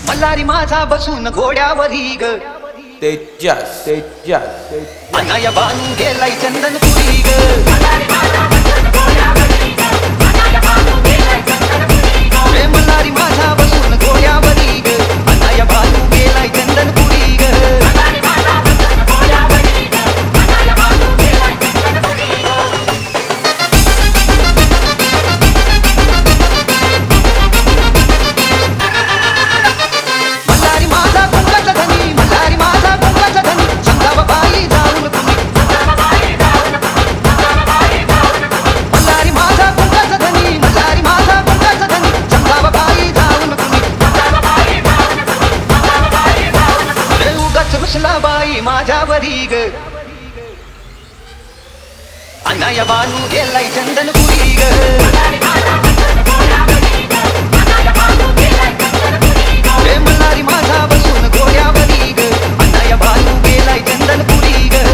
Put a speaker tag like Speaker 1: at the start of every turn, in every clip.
Speaker 1: मल्हारी माझा बसून घोड्यावरी ग
Speaker 2: तेजस
Speaker 1: अनाया बांधून गेलाय चंदनपुरी ग मल्हारी माझा बसून घोड्यावरी ग अनाया बांधून गेलाय चंदनपुरी ग बाई माझ्यावरी ग अनाया बानू गेलाय चंदनपुरी ग मल्हारी माझा बसून घोड्यावरी ग अनाया बानू गेलाय चंदनपुरी ग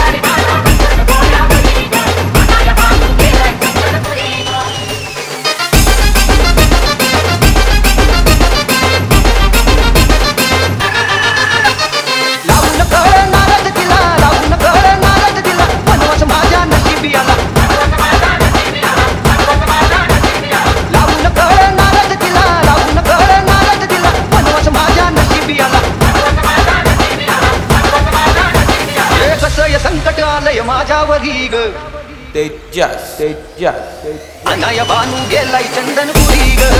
Speaker 1: संकट आलय माझ्यावरी ग
Speaker 2: तेजस
Speaker 1: अनाया बानू गेलाय चंदनपुरी ग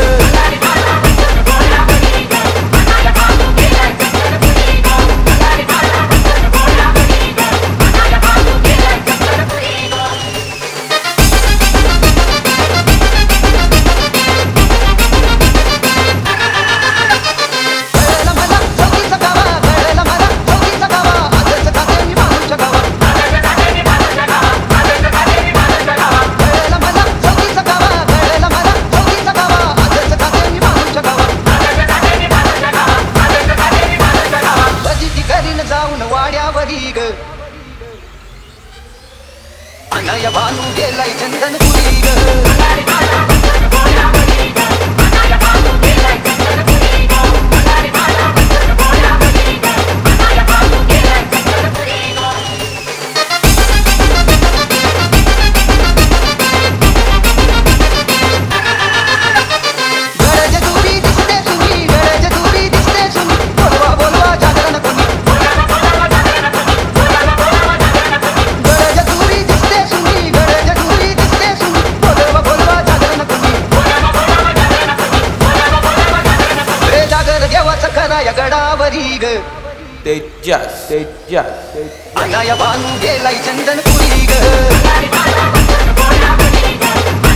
Speaker 1: अनाया बानू गेलाय चंदनपुरी ग कराया गडावरी ग
Speaker 2: तेजस
Speaker 1: अनाया बानू गेलाय चंदनपुरी ग